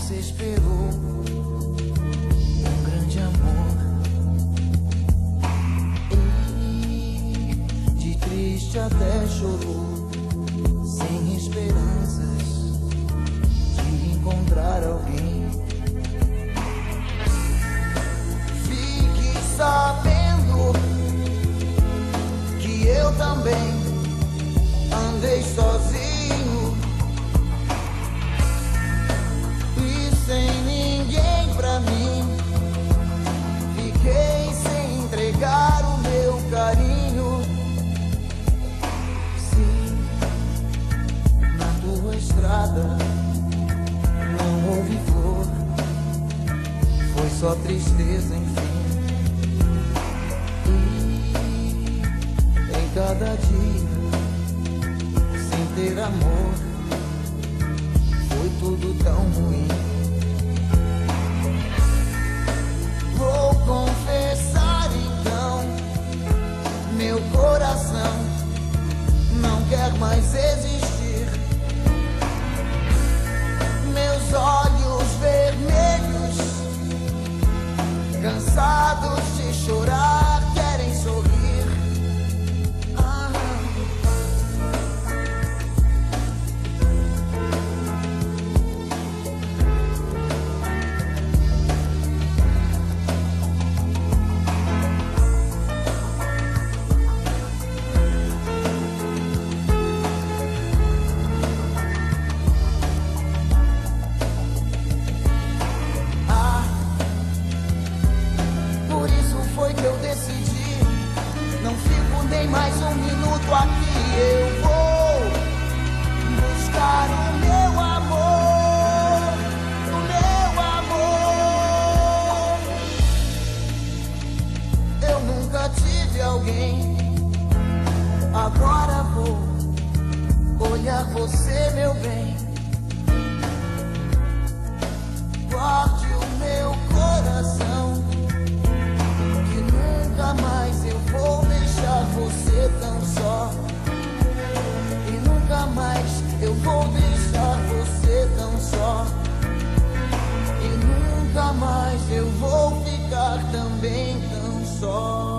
Você esperou um grande amor e de triste até chorou, sem esperanças de encontrar alguém. Fique sabendo que eu também andei sozinho e sem ninguém pra mim. Fiquei sem entregar o meu carinho. Sim, na tua estrada não houve flor, foi só tristeza, enfim. E em cada dia sem ter amor foi tudo tão ruim. Vou confessar então, meu coração não quer mais existir. Meus olhos vermelhos, cansados de chorar, querem sorrir. Eu decidi, não fico nem mais um minuto aqui. Eu vou buscar o meu amor, o meu amor. Eu nunca tive alguém, agora vou olhar você, meu bem. Guarde o meu coração, nunca mais eu vou deixar você tão só. E nunca mais eu vou deixar você tão só. E nunca mais eu vou ficar também tão só.